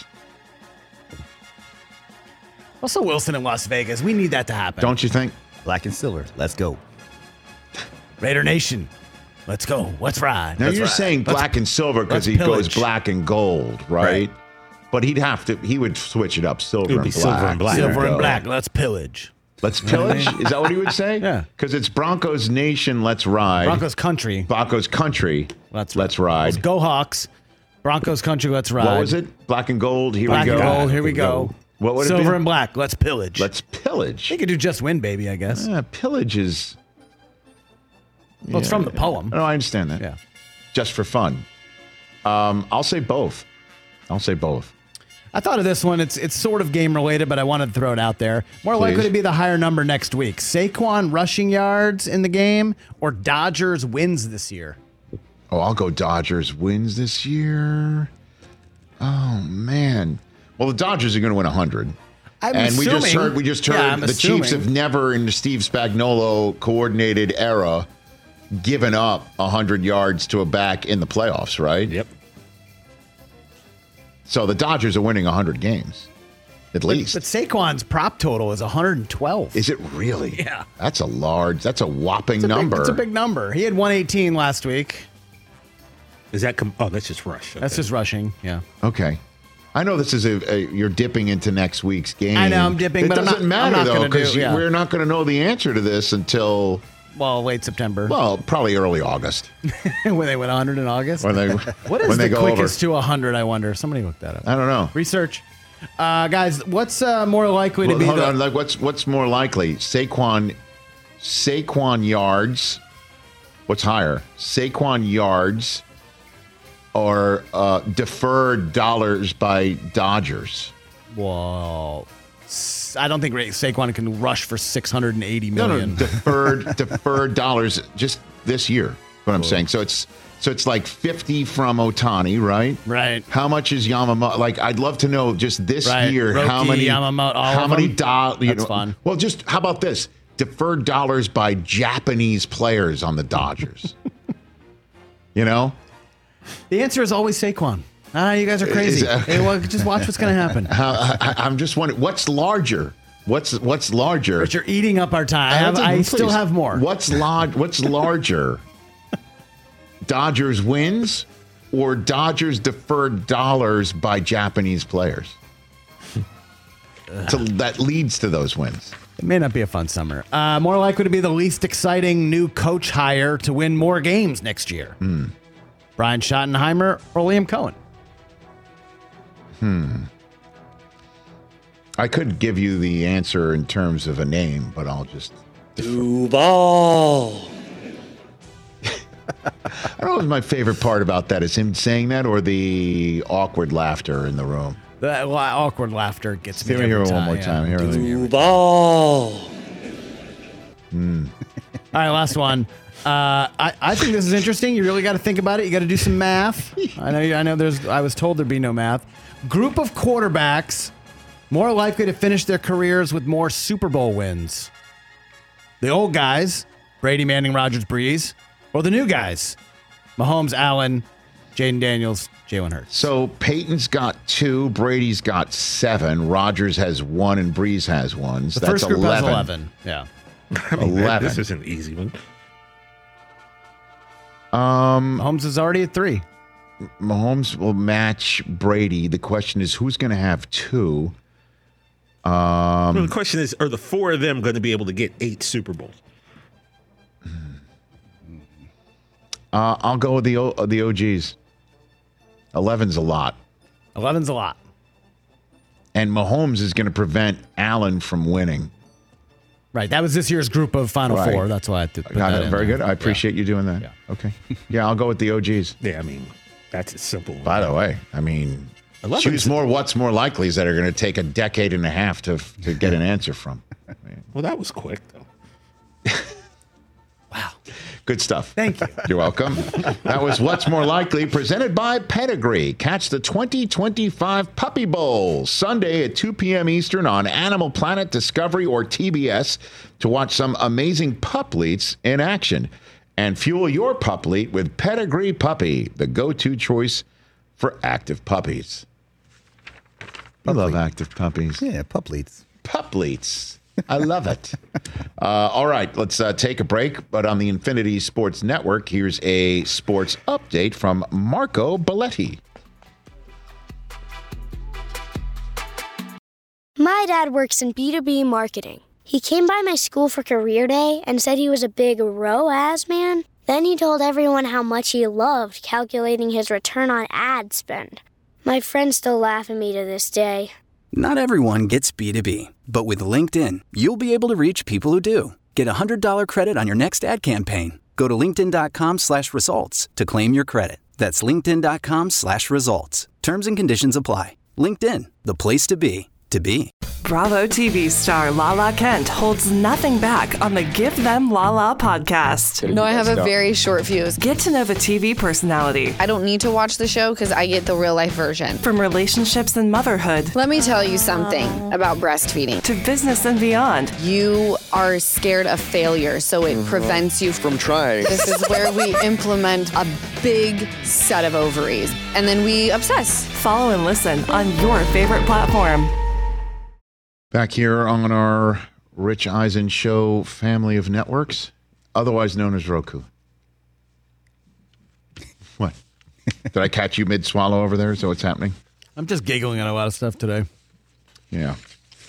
Russell Wilson in Las Vegas. We need that to happen. Don't you think? Black and silver. Let's go. Raider Nation. Let's go. Let's ride. Now Let's you're ride. saying black and silver because he goes black and gold, right? But he would switch it up, silver and black. Silver and black. Silver and black. Let's pillage. Let's pillage? Is that what he would say? Yeah. Because it's Broncos Nation, let's ride. Broncos Country. Broncos Country, let's ride. Let's go Hawks. Broncos Country, let's ride. What was it? Black and gold, here black we go. Black and gold, here we go. What would Silver it be? and black, let's pillage. Let's pillage. They could do just win, baby, I guess. Pillage is... Well, it's from the poem. No, I understand that. Yeah. Just for fun. I'll say both. I thought of this one. It's sort of game related, but I wanted to throw it out there. More likely to be the higher number next week. Saquon rushing yards in the game or Dodgers wins this year? Oh, I'll go Dodgers wins this year. Oh, man. Well, the Dodgers are going to win 100. We just heard the Chiefs have never in the Steve Spagnuolo coordinated era given up 100 yards to a back in the playoffs, right? Yep. So the Dodgers are winning 100 games, at least. But Saquon's prop total is 112. Is it really? Yeah. That's a whopping number. It's a big number. He had 118 last week. Is that? That's just rush. Okay. That's just rushing. Yeah. Okay. I know this is you're dipping into next week's game. I know I'm dipping, but it doesn't matter though because yeah. we're not going to know the answer to this until late September. Well, probably early August. When they went 100 in August. What is the quickest to 100? I wonder. Somebody look that up. I don't know. Research, guys. What's more likely to be? Hold on. Like what's more likely? Saquon yards. What's higher? Saquon yards or deferred dollars by Dodgers? Well, I don't think Saquon can rush for $680 million. No, deferred dollars just this year. What I'm saying. So it's like 50 from Ohtani, right? Right. How much is Yamamoto? Like, I'd love to know just this year Roki, how many Yamamoto, how many dollars. That's fun. Well, just how about this? Deferred dollars by Japanese players on the Dodgers. The answer is always Saquon. You guys are crazy. Hey, well, just watch what's going to happen. I'm just wondering, what's larger? What's larger? But you're eating up our time. I still have more. What's larger? Dodgers wins or Dodgers deferred dollars by Japanese players? So that leads to those wins. It may not be a fun summer. More likely to be the least exciting new coach hire to win more games next year. Brian Schottenheimer or Liam Cohen? I could give you the answer in terms of a name, but I'll just... Duval. I don't know what my favorite part about that is him saying that or the awkward laughter in the room. The awkward laughter gets me every every time. time. One more time. Here, Duval. All right, last one. I think this is interesting. You really got to think about it. You got to do some math. I know. I was told there'd be no math. Group of quarterbacks more likely to finish their careers with more Super Bowl wins. The old guys, Brady, Manning, Rodgers, Breeze, or the new guys, Mahomes, Allen, Jaden Daniels, Jalen Hurts. So Peyton's got 2, Brady's got 7, Rodgers has 1, and Breeze has 1. So The that's first group 11. has 11. Yeah. I mean, 11. this is an easy one. Mahomes is already at 3. Mahomes will match Brady. The question is, who's going to have 2? Well, the question is, are the 4 of them going to be able to get 8 Super Bowls? I'll go with the OGs. 11's a lot. 11's a lot. And Mahomes is going to prevent Allen from winning. Right. That was this year's group of Final Right. Four. That's why I put Got that it. in Very there. good. I appreciate you doing that. Yeah. Okay. Yeah, I'll go with the OGs. Yeah, I mean, that's a simple one. By the way, I mean, 11's choose more what's more likely that are going to take a decade and a half to get an answer from. Well, that was quick, though. Good stuff. Thank you. You're welcome. That was What's More Likely, presented by Pedigree. Catch the 2025 Puppy Bowl Sunday at 2 p.m. Eastern on Animal Planet, Discovery, or TBS to watch some amazing pup-leets in action. And fuel your pup-leet with Pedigree Puppy, the go-to choice for active puppies. I love active puppies. Yeah, pup-leets. Pup-leets. I love it. All right, let's take a break. But on the Infinity Sports Network, here's a sports update from Marco Belletti. My dad works in B2B marketing. He came by my school for career day and said he was a big ROAS man. Then he told everyone how much he loved calculating his return on ad spend. My friends still laugh at me to this day. Not everyone gets B2B, but with LinkedIn, you'll be able to reach people who do. Get a $100 credit on your next ad campaign. Go to linkedin.com/results to claim your credit. That's linkedin.com/results. Terms and conditions apply. LinkedIn, the place to be, to be. Bravo TV star Lala Kent holds nothing back on the Give Them Lala podcast. No, I have a very short fuse. Get to know the TV personality. I don't need to watch the show because I get the real life version. From relationships and motherhood. Let me tell you something about breastfeeding. To business and beyond. You are scared of failure, so it prevents you from trying. This is where we implement a big set of ovaries, and then we obsess. Follow and listen on your favorite platform. Back here on our Rich Eisen Show family of networks, otherwise known as Roku. What? Did I catch you mid-swallow over there? Is that what's happening? I'm just giggling at a lot of stuff today. Yeah.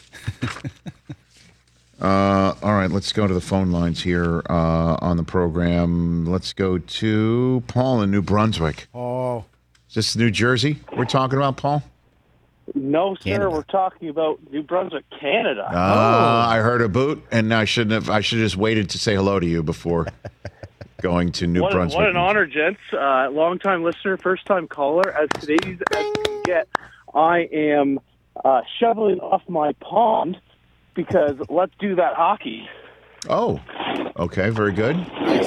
All right, let's go to the phone lines here on the program. Let's go to Paul in New Brunswick. Oh. Is this New Jersey we're talking about, Paul? No, sir. Canada. We're talking about New Brunswick, Canada. I heard a boot, and I shouldn't have. I should have just waited to say hello to you before going to New Brunswick. What an honor, gents. Long-time listener, first-time caller. As today's as you get, I am shoveling off my pond because let's do that hockey. Oh, okay, very good.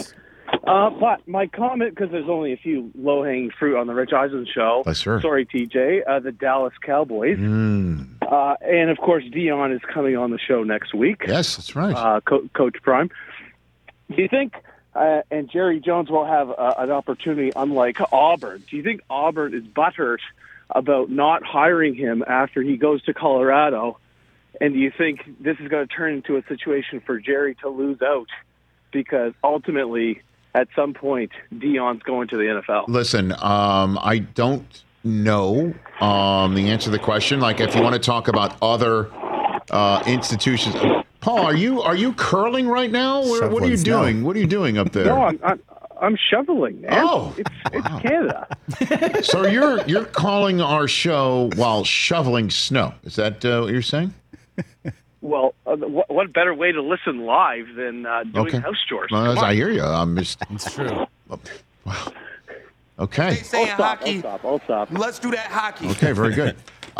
But my comment, because there's only a few low-hanging fruit on the Rich Eisen show. Yes, sir. Sorry, TJ. The Dallas Cowboys. And, of course, Dion is coming on the show next week. Yes, that's right. Coach Prime. Do you think, and Jerry Jones will have an opportunity unlike Auburn, do you think Auburn is butthurt about not hiring him after he goes to Colorado? And do you think this is going to turn into a situation for Jerry to lose out? Because ultimately, at some point, Dion's going to the NFL. Listen, I don't know the answer to the question. Like, if you want to talk about other institutions, Paul, are you curling right now? What are you doing? What are you doing up there? No, I'm shoveling, man. Oh, it's Canada. So you're calling our show while shoveling snow? Is that what you're saying? Well, what better way to listen live than doing house chores? Well, I hear you. I'm just. It's true. Wow. Okay. I'll stop. Let's do that hockey. Okay, very good.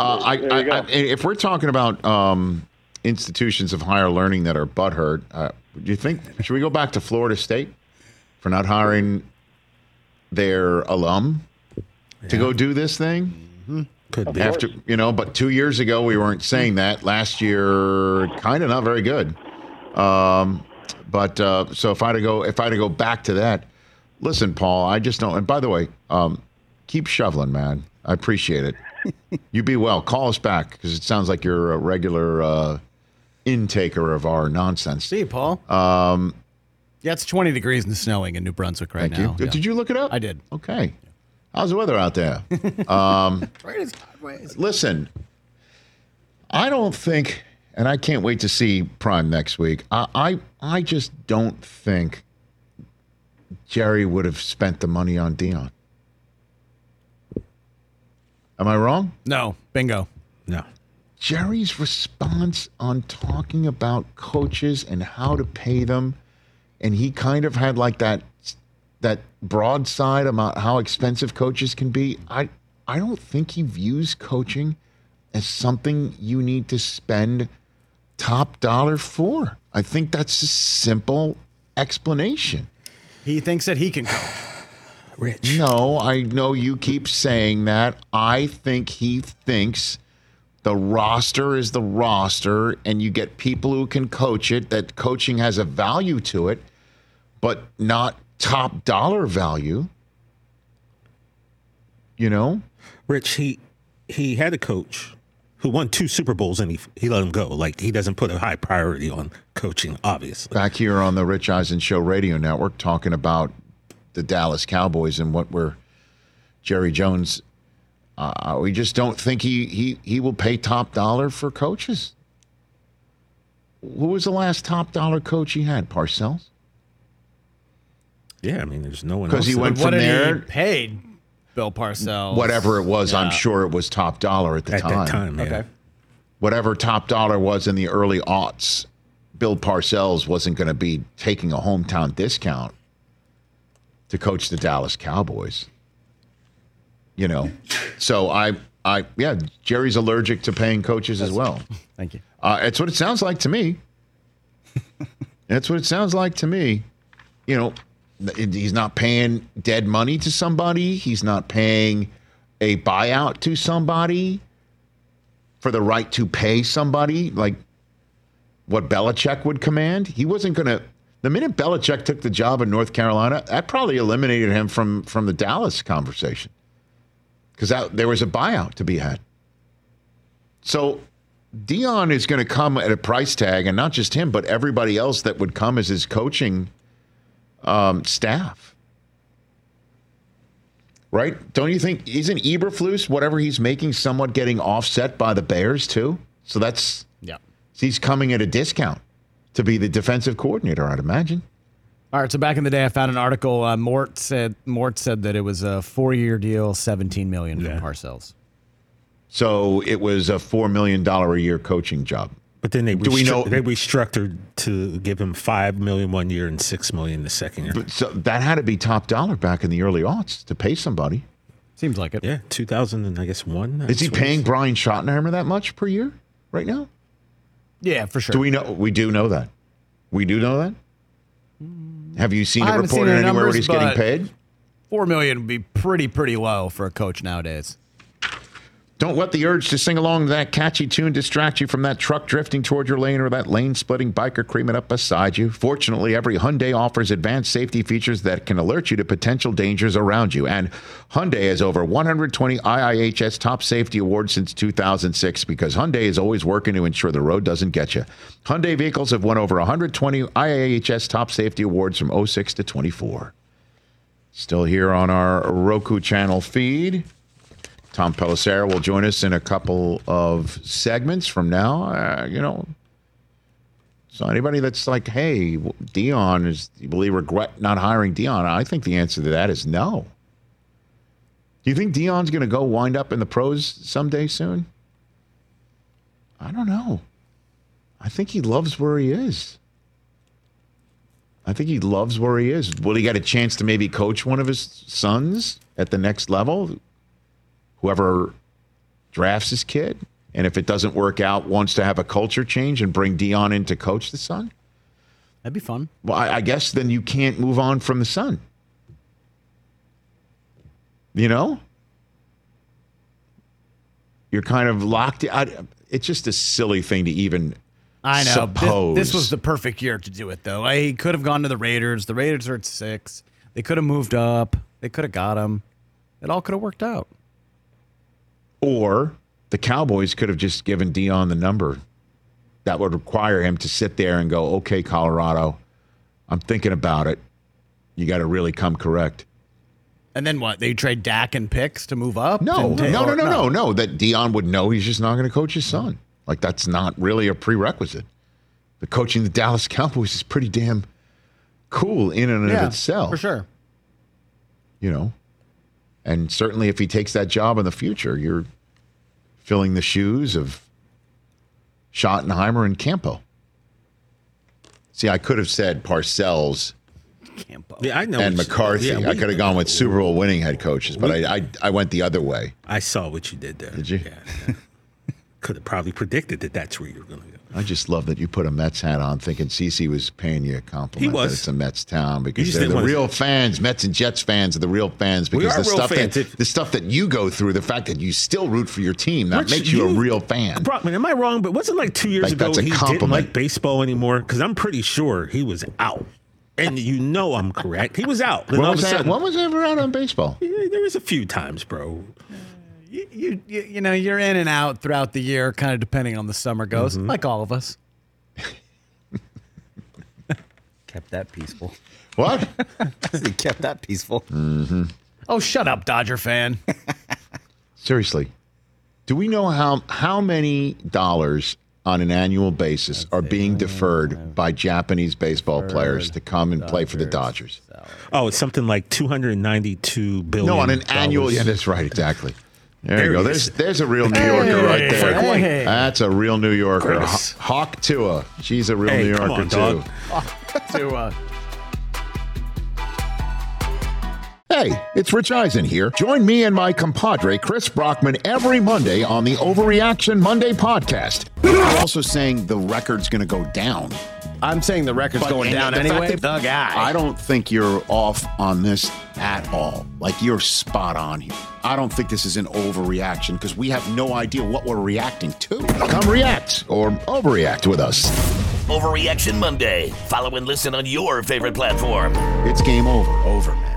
If we're talking about institutions of higher learning that are butthurt, do you think should we go back to Florida State for not hiring their alum to go do this thing? Mm-hmm. Could be. After but 2 years ago we weren't saying that. Last year, kind of not very good. But so if I had to go back to that, listen, Paul, I just don't. And by the way, keep shoveling, man. I appreciate it. You be well. Call us back because it sounds like you're a regular intaker of our nonsense. See you, Paul. Yeah, it's 20 degrees and snowing in New Brunswick right now. You. Yeah. Did you look it up? I did. Okay. How's the weather out there? Listen, I don't think, and I can't wait to see Prime next week. I just don't think Jerry would have spent the money on Deion. Am I wrong? No. Bingo. No. Jerry's response on talking about coaches and how to pay them, and he kind of had like that broadside about how expensive coaches can be. I don't think he views coaching as something you need to spend top dollar for. I think that's a simple explanation. He thinks that he can coach. Rich. No, I know you keep saying that. I think he thinks the roster is the roster, and you get people who can coach it, that coaching has a value to it, but not top dollar value. You know? Rich, he had a coach who won 2 Super Bowls, and he let him go. Like, he doesn't put a high priority on coaching, obviously. Back here on the Rich Eisen Show radio network, talking about the Dallas Cowboys and what we're Jerry Jones. We just don't think he will pay top dollar for coaches. Who was the last top dollar coach he had? Parcells? Yeah, I mean, there's no one else. Because he went from there. He paid Bill Parcells. Whatever it was, I'm sure it was top dollar at the time. At that time, yeah. Okay. Whatever top dollar was in the early aughts, Bill Parcells wasn't going to be taking a hometown discount to coach the Dallas Cowboys. You know, so yeah, Jerry's allergic to paying coaches as well. Thank you. It's what it sounds like to me. That's what it sounds like to me. You know, he's not paying dead money to somebody. He's not paying a buyout to somebody for the right to pay somebody like what Belichick would command. He wasn't going to. The minute Belichick took the job in North Carolina, that probably eliminated him from the Dallas conversation. Because there was a buyout to be had. So Deion is going to come at a price tag, and not just him, but everybody else that would come as his coaching staff. Right? Don't you think, isn't Eberflus, whatever he's making, somewhat getting offset by the Bears too? So he's coming at a discount to be the defensive coordinator, I'd imagine. All right, so back in the day, I found an article. Mort said that it was a 4-year deal, $17 million from Parcells. So it was a $4 million a year coaching job. But then they restructured to give him $5 million 1 year and $6 million the second year. But so that had to be top dollar back in the early aughts to pay somebody. Seems like it. Yeah, 2001. Is he paying Brian Schottenheimer that much per year right now? Yeah, for sure. Do we know? We do know that. We do know that. Have you seen it reported anywhere where he's getting paid? $4 million would be pretty low for a coach nowadays. Don't let the urge to sing along that catchy tune distract you from that truck drifting toward your lane or that lane-splitting biker creaming up beside you. Fortunately, every Hyundai offers advanced safety features that can alert you to potential dangers around you. And Hyundai has over 120 IIHS top safety awards since 2006 because Hyundai is always working to ensure the road doesn't get you. Hyundai vehicles have won over 120 IIHS top safety awards from 06 to 24. Still here on our Roku channel feed. Tom Pelissero will join us in a couple of segments from now. So anybody that's like, hey, Deion, do you believe regret not hiring Deion? I think the answer to that is no. Do you think Deion's going to go wind up in the pros someday soon? I don't know. I think he loves where he is. Will he get a chance to maybe coach one of his sons at the next level? Whoever drafts his kid, and if it doesn't work out, wants to have a culture change and bring Deion in to coach the son? That'd be fun. Well, I guess then you can't move on from the son. You know? You're kind of locked out. It's just a silly thing to even suppose. This was the perfect year to do it, though. He could have gone to the Raiders. The Raiders are at 6. They could have moved up. They could have got him. It all could have worked out. Or the Cowboys could have just given Deion the number. That would require him to sit there and go, okay, Colorado, I'm thinking about it. You got to really come correct. And then what? They trade Dak and picks to move up? No. That Deion would know he's just not going to coach his son. Like, that's not really a prerequisite. The coaching the Dallas Cowboys is pretty damn cool in and of itself. For sure. You know, and certainly if he takes that job in the future, you're filling the shoes of Schottenheimer and Campo. See, I could have said Parcells and McCarthy. Yeah, I could have gone with Super Bowl winning head coaches, but I went the other way. I saw what you did there. Did you? Yeah. Could have probably predicted that that's where you're going to go. I just love that you put a Mets hat on thinking CeCe was paying you a compliment. He was. That it's a Mets town because You they're just the didn't real fans. Mets and Jets fans are the real fans We because are the real stuff fans. the stuff that you go through, the fact that you still root for your team, that makes you a real fan. Brockman, am I wrong? But wasn't like 2 years Like, ago that's a he didn't compliment. like baseball anymore? Because I'm pretty sure he was out. And you know I'm correct. He was out. Then When all of was a that? sudden- When was I ever out on baseball? Yeah, there was a few times, bro. You know, you're in and out throughout the year, kind of depending on the summer goes, like all of us. Kept that peaceful. What? He kept that peaceful. Mm-hmm. Oh, shut up, Dodger fan. Seriously, do we know how many dollars on an annual basis are being deferred by Japanese baseball players to come and play for the Dodgers? Oh, it's something like $292 billion. No, on an annual. Yeah, that's right. Exactly. There you go. There's a real New Yorker right there. Frank White. That's a real New Yorker. Chris. Hawk Tua. She's a real Hey, New come Yorker on, too. dog. Hey, it's Rich Eisen here. Join me and my compadre, Chris Brockman, every Monday on the Overreaction Monday podcast. I'm also saying the record's going to go down. I'm saying the record's going down anyway. The guy. I don't think you're off on this at all. Like, you're spot on here. I don't think this is an overreaction because we have no idea what we're reacting to. Come react or overreact with us. Overreaction Monday. Follow and listen on your favorite platform. It's game over. Over, man.